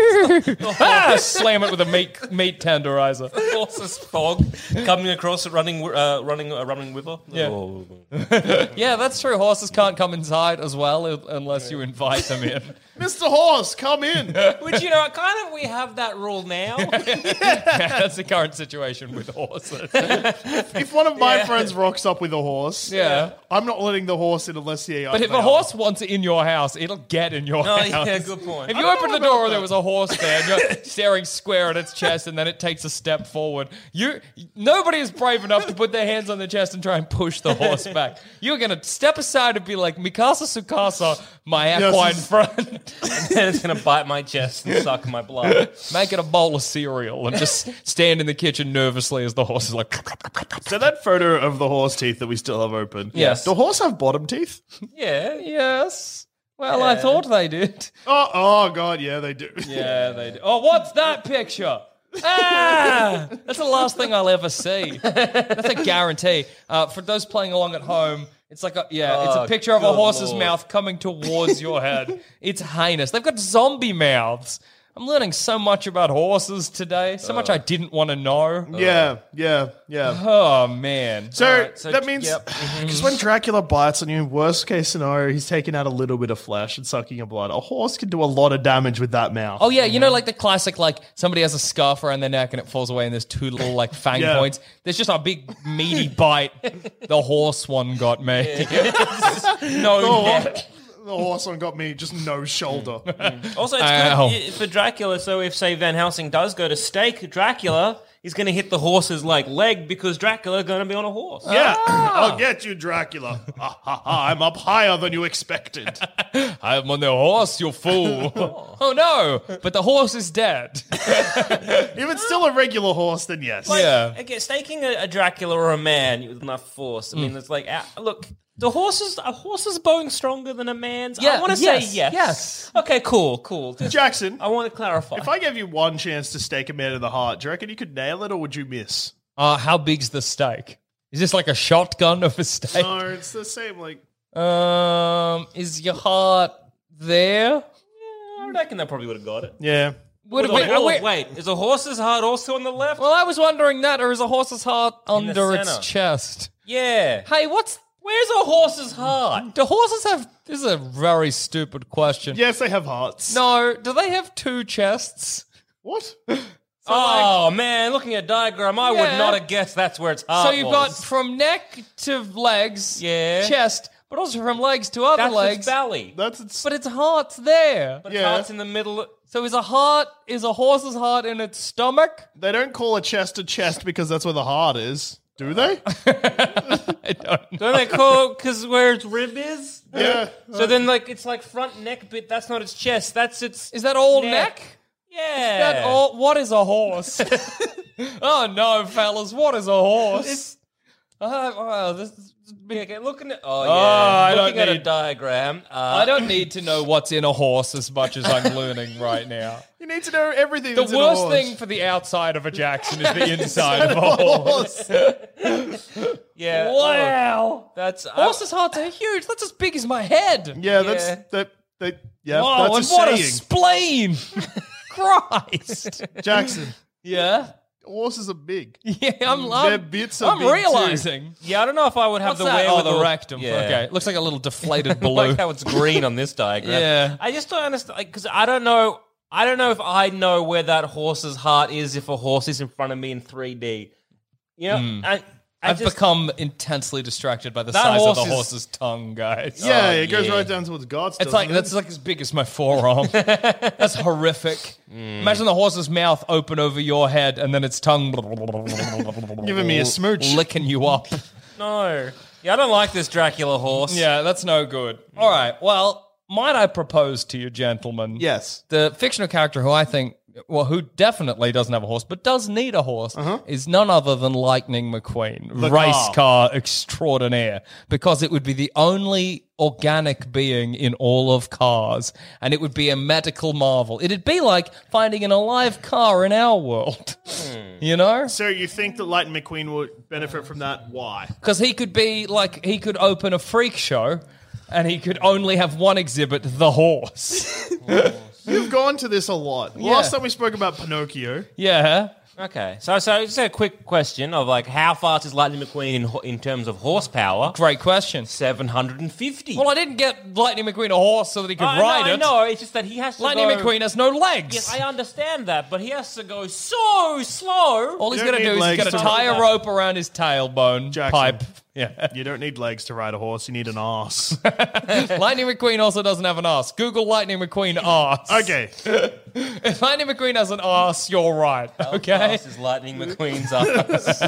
ah, slam it with a meat meat tenderizer. horse's fog coming across, running, uh, running, uh, running with her. Yeah. Oh. Yeah, that's true. Horses can't come inside as well uh, unless you invite them in. Mister Horse, come in. Which, you know, kind of we have that rule now. Yeah, that's the current situation with horses. If one of my Yeah. friends rocks up with a horse, Yeah. I'm not letting the horse in unless he. But if a horse wants it in your house, it'll get in your Oh, house. yeah, good point. If I you don't open know the door about and there that. was a horse there and you're staring square at its chest and then it takes a step forward, you nobody is brave enough to put their hands on the chest and try and push the horse back. You're going to step aside and be like, Mikasa Sukasa, my equine Yes. friend. And then it's going to bite my chest and suck my blood. Make it a bowl of cereal and just stand in the kitchen nervously as the horse is like... So that photo of the horse teeth that we still have open. Yes. Do horse have bottom teeth? Yeah. Yes. Well, I thought they did. Oh, oh God, yeah, they do. Yeah, they do. Oh, what's that picture? Ah! That's the last thing I'll ever see. That's a guarantee. Uh, for those playing along at home, it's like a, yeah, it's a Oh, picture of a good horse's Lord. mouth coming towards your head. It's heinous. They've got zombie mouths. I'm learning so much about horses today. So much I didn't want to know. Yeah, yeah, yeah. Oh, man. So, Alright, so- that means yep. because when Dracula bites on you, worst case scenario, he's taking out a little bit of flesh and sucking your blood. A horse can do a lot of damage with that mouth. Oh, yeah, you know, like the classic, like, somebody has a scarf around their neck and it falls away and there's two little, like, fang Yeah. points. There's just a big, meaty bite. The horse one got me. No. The, neck. hor- the horse one got me just no shoulder. Also, it's Ow. good i- for Dracula. So if, say, Van Helsing does go to stake Dracula, he's going to hit the horse's like leg because Dracula going to be on a horse. Yeah, I'll get you, Dracula. Ha, ha, ha, I'm up higher than you expected. I'm on the horse, you fool. Oh, no, but the horse is dead. If it's still a regular horse, then yes. Like, Yeah. again, staking a, a Dracula or a man with enough force. I mean, Mm. it's like, uh, look, the horse's a horse's bone stronger than a man's. Yeah, I want to yes, say yes. yes. Okay, cool, cool. Just- Jackson, I want to clarify. if I gave you one chance to stake a man in the heart, do you reckon you could nail it or would you miss? Uh, how big's the steak? Is this like a shotgun of a steak? No, it's the same, like... Um, is your heart there? I reckon they probably would have got it. Yeah. Would, With a wait, horse- wait, wait, is a horse's heart also on the left? Well, I was wondering that, or is a horse's heart the under its center. chest? Yeah. Hey, what's... Where's a horse's heart? Do horses have... This is a very stupid question. Yes, they have hearts. No, do they have two chests? What? Oh man, looking at a diagram, I would Yeah. not have guessed that's where it's heart So you've got was. from neck to legs, Yeah. chest, but also from legs to other That's legs. its belly. That's... It's, But its heart's there. But Yeah. heart's in the middle. So is a heart is a horse's heart in its stomach? they don't call a chest a chest because that's where the heart is. Do they? I don't know. Don't they call because where its rib is? Yeah. So then, like, it's like front neck bit. That's not its chest. That's its. Is that all Neck. neck? Yeah. That all, what is a horse? Oh no, fellas, what is a horse? Uh, well, this is Yeah, okay, looking at oh, Oh, yeah, I don't looking at a need- diagram. Uh, I don't need to know what's in a horse as much as I'm learning right now. You need to know everything. The that's in a worst horse. thing for the outside of a Jackson is the inside of a horse. yeah, Wow. that's uh, Horses' hearts are huge. That's as big as my head. Yeah, that's Yeah. that. that yeah, Whoa, that's and a what a saying. spleen. Christ. Jackson, Yeah. horses are big. Yeah, I'm, Their I'm, bits are I'm big too. realizing. Yeah, I don't know if I would have What's the that? wherewithal. Oh, the rectum. Yeah. Okay. Looks like a little deflated I balloon. like how it's green on this diagram. Yeah. I just don't understand because I don't know. I don't know if I know where that horse's heart is if a horse is in front of me in three D. You know, I, I Hmm. I've just, become intensely distracted by the That size of horse the is- horse's tongue, guys. Yeah, Oh, it goes yeah. right down towards God's. It's like that's like as big as my forearm. That's horrific. Imagine the horse's mouth open over your head and then its tongue giving me a smooch. licking you up. no. Yeah, I don't like this Dracula horse. Yeah, that's no good. All right. Well, might I propose to you, gentlemen? Yes. The fictional character who I think, well, who definitely doesn't have a horse, but does need a horse, is none other than Lightning McQueen, The race car. car extraordinaire, because it would be the only organic being in all of cars, and it would be a medical marvel. It'd be like finding an alive car in our world, you know? So you think that Lightning McQueen would benefit from that? Why? Because he could be like, he could open a freak show, and he could only have one exhibit, the horse. You've gone to this a lot. Yeah. Last time we spoke about Pinocchio. Yeah. Okay. So, so just a quick question of like, how fast is Lightning McQueen in ho- in terms of horsepower? Great question. Seven hundred and fifty. Well, I didn't get Lightning McQueen a horse so that he could I ride know, it. I know. It's just that he has to Lightning go. McQueen has no legs. Yes, I understand that, but he has to go so slow. All he's You don't going to do need is legs he's going to to tie a ride. rope around his tailbone Jackson. pipe. Yeah. You don't need legs to ride a horse. You need an ass. Lightning McQueen also doesn't have an ass. Google Lightning McQueen ass. Okay. If Lightning McQueen has an ass, you're right. Okay. This is Lightning McQueen's ass.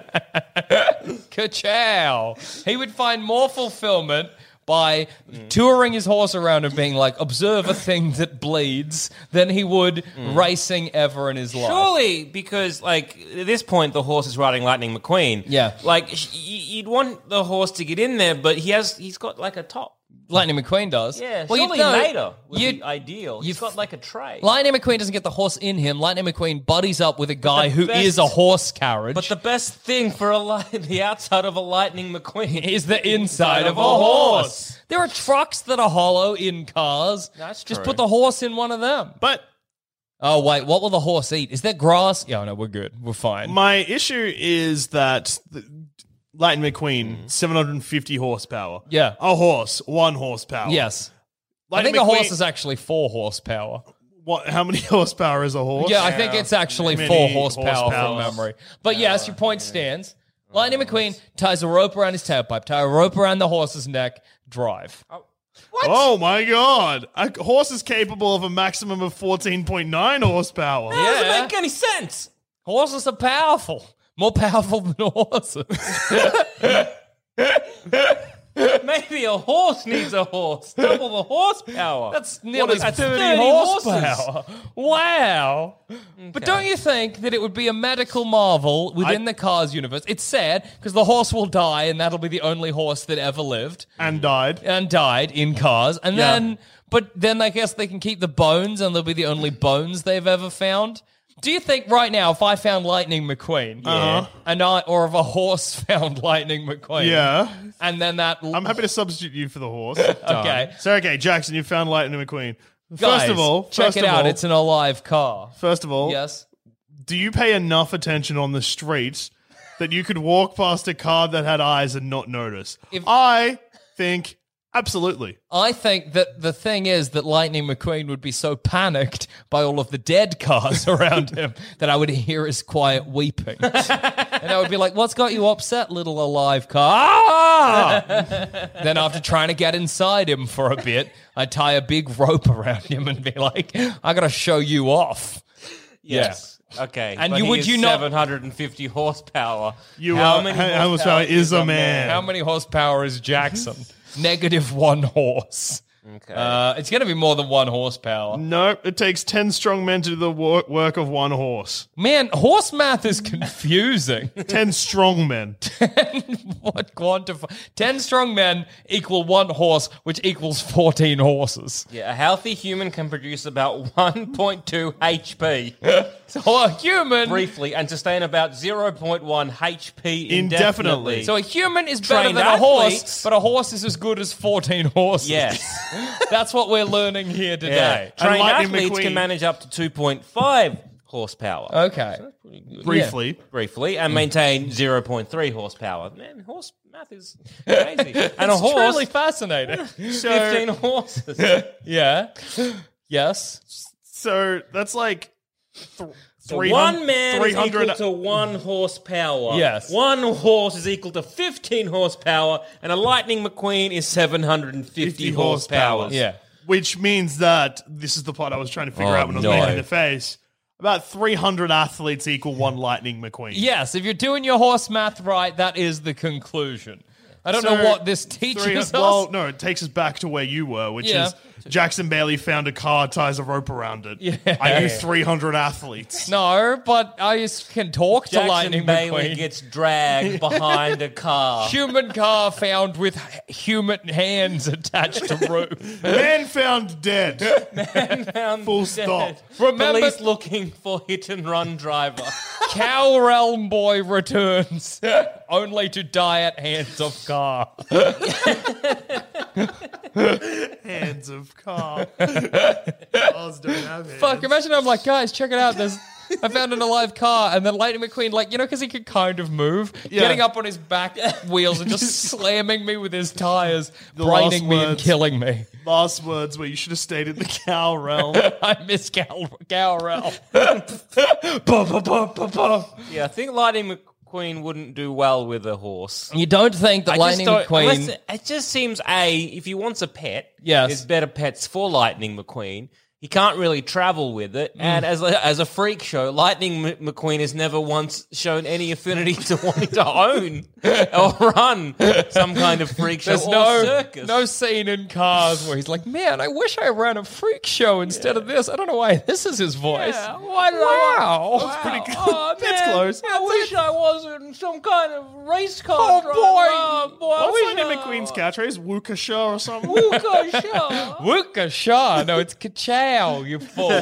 Ka-chow. He would find more fulfillment by touring his horse around and being like, observe a thing that bleeds, than he would racing ever in his life. Surely, because like at this point, the horse is riding Lightning McQueen. Yeah. like sh- y- you'd want the horse to get in there, but he has he's got like a top. Lightning McQueen does. Yeah, Well, surely you know, later would you- be ideal. you've- He's got like a tray. Lightning McQueen doesn't get the horse in him. Lightning McQueen buddies up with a guy who best- is a horse carriage. But the best thing for a li- the outside of a Lightning McQueen is the inside of a horse. There are trucks that are hollow in cars. That's Just true. put the horse in one of them. But Oh, wait, what will the horse eat? Is there grass? Yeah, no, we're good. We're fine. my issue is that the, Lightning McQueen, seven hundred fifty horsepower. Yeah. A horse, one horsepower. yes. I Lightning think a McQueen- horse is actually four horsepower. What? How many horsepower is a horse? Yeah, I think it's actually Many four horsepower from horsepowers. memory. But yes, your point stands. Lightning McQueen ties a rope around his tailpipe, tie a rope around the horse's neck, drive. Oh my god! A horse is capable of a maximum of fourteen point nine horsepower. That doesn't Yeah. make any sense. Horses are powerful. More powerful than horses. Maybe a horse needs a horse. Double the horsepower. That's nearly That's thirty, thirty horsepower. Wow. But don't you think that it would be a medical marvel within I- the Cars universe? It's sad because the horse will die and that'll be the only horse that ever lived And died. and died in Cars. And Yeah. then, but then I guess they can keep the bones and they'll be the only bones they've ever found. Do you think right now, if I found Lightning McQueen, Uh-huh. and I, or if a horse found Lightning McQueen, Yeah. and then that, I'm happy to substitute you for the horse. okay, So okay, Jackson, you found Lightning McQueen. First guys, of all, check first it of out. all, It's an alive car. first of all, Yes. do you pay enough attention on the streets that you could walk past a car that had eyes and not notice? If- I think absolutely. I think that the thing is that Lightning McQueen would be so panicked by all of the dead cars around him that I would hear his quiet weeping. And I would be like, what's got you upset, little alive car? Ah! Then after trying to get inside him for a bit, I'd tie a big rope around him and be like, I gotta show you off. Yes. Okay. And but you- he would is you not- seven hundred fifty horsepower. You how are- many how- how much horsepower power is a man? How many horsepower is Jackson? Negative one horse. Okay. Uh, it's going to be more than one horsepower. No, it takes ten strong men to do the wor- work of one horse. Man, horse math is confusing. ten strong men. What quantify? ten strong men equal one horse, which equals fourteen horses. yeah, a healthy human can produce about one point two H P So a human... briefly and sustain about zero point one H P Indefinitely. indefinitely. So a human is better Trained than a horse, athletes- but a horse is as good as fourteen horses. Yes. That's what we're learning here yeah. today. And Trained Lightning athletes McQueen- can manage up to two point five horsepower. Okay. Briefly. briefly and maintain zero point three horsepower. Man, horse math is crazy. And a It's horse, truly fascinating. fifteen horses. Yeah. Yes. So that's like th- So three one hun- man is 300 equal to one horsepower. Yes. One horse is equal to fifteen horsepower, and a Lightning McQueen is seven hundred fifty fifty horsepower. horsepower. Yeah. Which means that, this is the part I was trying to figure Oh, out when I was no. making the face, about three hundred athletes equal one Lightning McQueen. Yes, if you're doing your horse math right, that is the conclusion. I don't So, know what this teaches three- us. Well, no, it takes us back to where you were, which Yeah. is Jackson Bailey found a car, ties a rope around it. Yeah. I knew three hundred athletes. No, but I just can talk to Jackson Lightning Bailey McQueen. gets dragged behind a car. Human car found with h- human hands attached to roof. Man found dead. Found Full dead. stop. Remember- Police looking for hit and run driver. Cow Realm Boy returns, only to die at hands of car. Hands of car. Cars don't have hands. Fuck, imagine I'm like, guys, check it out. There's, I found an alive car. And then Lightning McQueen, like, you know, because he could kind of move, Yeah. getting up on his back wheels and just slamming me with his tires, The last braining me and words. killing me. Last words where you should have stayed in the cow realm. I miss Cow, Cow Realm. Bah, bah, bah, bah, bah. Yeah, I think Lightning McQueen wouldn't do well with a horse. You don't think that I Lightning just don't, McQueen... unless- it just seems, A, if he wants a pet, Yes. there's better pets for Lightning McQueen. He can't really travel with it. And as a, as a freak show, Lightning M- McQueen has never once shown any affinity to wanting to own or run some kind of freak show There's or no, circus. no scene in Cars where he's like, man, I wish I ran a freak show instead of this. I don't know why this is his voice. Yeah, why did I- Wow. Wow. pretty good. Oh, That's man, close. I wish I wasn't some kind of race car Oh, driver. boy. Oh, boy. I What's wish Lightning I- McQueen's catchphrase? Wookasha or something? Wookasha. Wooka Shaw. No, it's Ka-chow, you fool.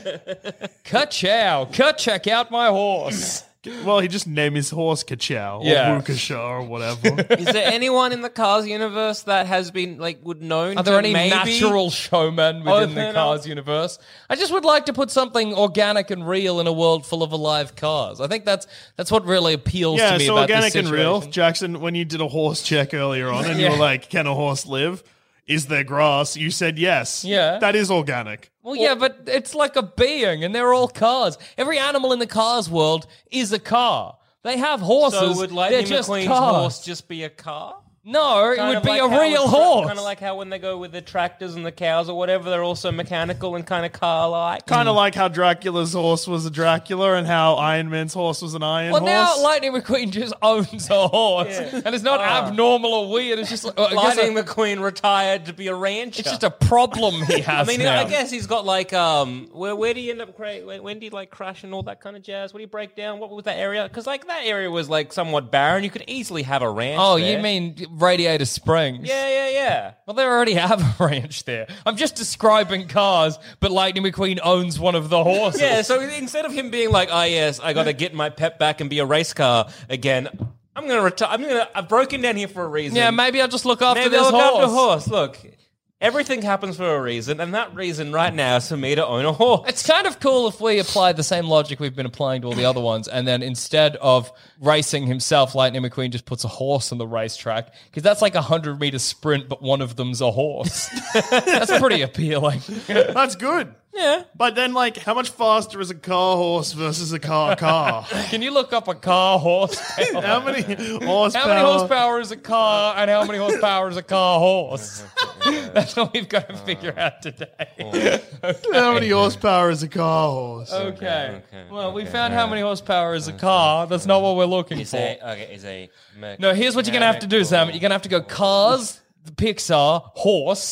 Ka-chow. Ka-check out my horse. Well, he just named his horse Kachow or Yeah. Wookasha or whatever. Is there anyone in the Cars universe that has been like would known? Are there to any maybe? natural showmen Oh, within the no, no. Cars universe? I just would like to put something organic and real in a world full of alive cars. I think that's that's what really appeals Yeah, to me so about organic this and real. situation. Jackson, when you did a horse check earlier on and you Yeah. were like, can a horse live? Is there grass? You said yes. Yeah. That is organic. Well, yeah, but it's like a being, and they're all cars. Every animal in the Cars world is a car. They have horses. So would Lightning they're just McQueen's cars. horse just be a car? No, it Kind would of be like a how real with tra- horse. Kind of like how when they go with the tractors and the cows or whatever, they're also mechanical and kind of car-like. Kind of like how Dracula's horse was a Dracula and how Iron Man's horse was an Iron well, Horse. now Lightning McQueen just owns a horse, and it's not abnormal or weird. It's just like, I guess Lightning it- McQueen retired to be a rancher. it's just a problem he I has mean, now. I guess he's got like um, where where do you end up? Cra- when, when do you like crash and all that kind of jazz? What do you break down? What was that area? Because like that area was like somewhat barren. You could easily have a ranch. Oh, there. you mean Radiator Springs? Yeah, yeah, yeah. Well, they already have a ranch there. I'm just describing cars, but Lightning McQueen owns one of the horses. Yeah, so instead of him being like, "Oh yes, I got to get my pet back and be a race car again," I'm gonna retire. I'm gonna. I've broken down here for a reason. Yeah, maybe I'll just look after Maybe this I'll look horse. after horse. Look, everything happens for a reason, and that reason right now is for me to own a horse. It's kind of cool if we apply the same logic we've been applying to all the other ones, and then instead of racing himself, Lightning McQueen just puts a horse on the racetrack, because that's like a hundred meter sprint, but one of them's a horse. That's pretty appealing. That's good. Yeah. But then, like, how much faster is a car horse versus a car car? Can you look up a car horsepower? How many horsepower? How many horsepower is a car, and how many horsepower is a car horse? That's what we've got to figure out today. How many horsepower is a car horse? Okay. Well, we found how many horsepower is a car. That's not what we're looking Is for. a okay? Is a No, here's what you're going to have to do, Sam. You're going to have to go cars, the Pixar, horse,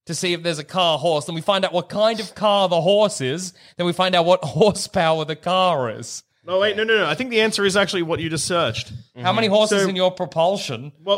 to see if there's a car horse. Then we find out what kind of car the horse is. Then we find out what horsepower the car is. No, wait, no, no, no. I think the answer is actually what you just searched. How many horses So- in your propulsion? Well,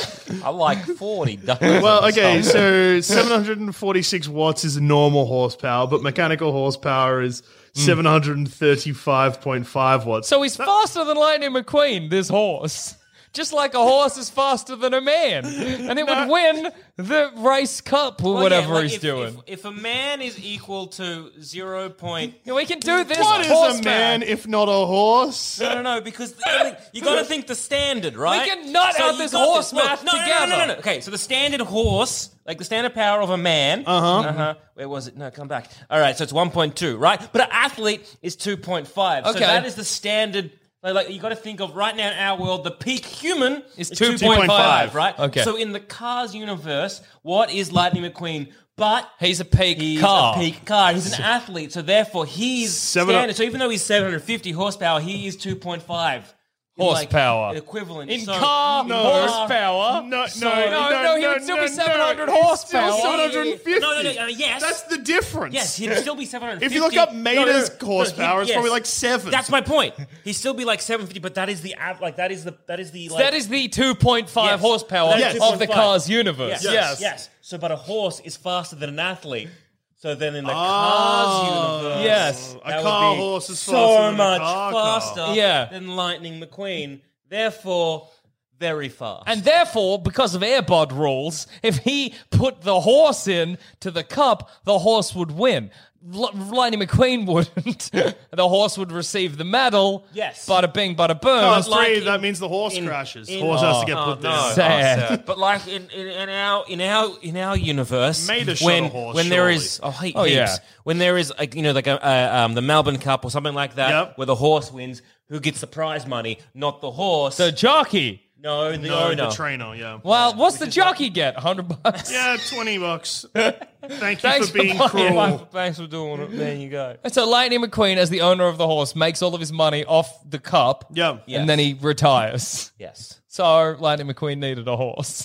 I like forty. well, okay, so seven hundred forty-six watts is normal horsepower, but mechanical horsepower is seven hundred thirty-five point five watts. So he's faster than Lightning McQueen, this horse. Just like a horse is faster than a man. And it would win the race cup or Well, whatever yeah, like he's if, doing. If, if a man is equal to zero point, Yeah, we can do this. What is horse a man if not a horse? no, no, no, because the, I mean, you got to think the standard, right? can nut out you this got horse no, math no, no, no, together. No, no, no, Okay, so the standard horse, like the standard power of a man. Uh huh. Uh huh. Where was it? No, come back. All right, so it's one point two, right? But an athlete is two point five. So Okay. that is the standard. Like, like you got to think of right now in our world, the peak human Is is two two point point five, five, right? okay. So in the Cars universe, what is Lightning McQueen? But He's a peak he's car. a peak car. He's an athlete, so therefore he's Seven- standard. So even though he's seven hundred fifty horsepower, he is two point five Horsepower. equivalent In So- car No. horsepower. No, no, So- no, no, no, he no, would still no, be seven hundred no. He's horsepower. still seven hundred fifty. No, no, no, uh, yes. That's the difference. Yes, he'd still be seven hundred fifty. If you look up Mater's no, horsepower, he- it's probably like seven. That's my point. He'd still be like seven fifty, but that is the av- like that is the that is the like, That is the two point five Yes. horsepower That is of the two point five. car's universe. Yes. Yes. yes, yes. So, but a horse is faster than an athlete. So then in the Cars universe, Yes. A that car would be horse is faster so than a much car car. faster Yeah. than Lightning McQueen. Therefore, very fast. And therefore, because of Airbud rules, if he put the horse in to the cup, the horse would win. L- Lightning McQueen wouldn't. The horse would receive the medal. Yes. Bada bing, bada boom. Cars like three, in- that means the horse in- crashes. in- horse has to get Oh, put no. down. Sad. But like in, in, in our in our in our universe, Mater shot when a horse, when there surely. is oh, he, Oh, heaps. yeah. when there is like you know like a, uh, um, the Melbourne Cup or something like that, Yep. where the horse wins, who gets the prize money, not the horse. The jockey. no, the No, owner. the trainer, yeah. Well, what's the jockey get? one hundred bucks? Yeah, twenty bucks. Thank you Thanks for being for playing. cruel. Thanks for doing it. There you go. And so Lightning McQueen, as the owner of the horse, makes all of his money off the cup. Yeah. Yes. And then he retires. Yes. So Lightning McQueen needed a horse.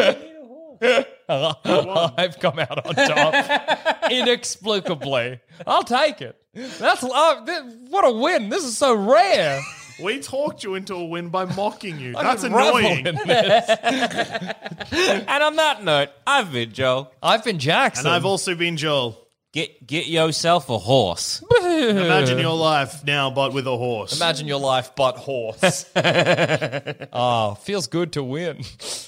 I've come out on top inexplicably. I'll take it. That's uh, th- what a win. This is so rare. We talked you into a win by mocking you. I That's could revel annoying. in this. And on that note, I've been Joe. I've been Jackson. And I've also been Joel. Get get yourself a horse. Imagine your life now, but with a horse. Imagine your life, but horse. Oh, feels good to win.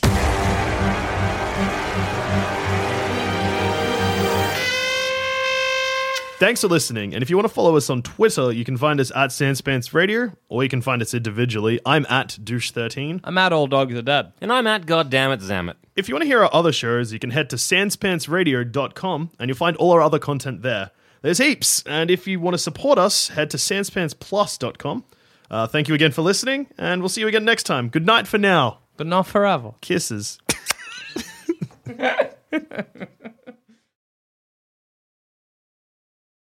Thanks for listening, and if you want to follow us on Twitter, you can find us at Sanspants Radio, or you can find us individually. I'm at douche thirteen. I'm at Old Dog the Dad. And I'm at Goddammit Zammit. If you want to hear our other shows, you can head to sanspantsradio dot com, and you'll find all our other content there. There's heaps, and if you want to support us, head to sanspantsplus dot com. Uh, thank you again for listening, and we'll see you again next time. Good night for now. But not forever. Kisses.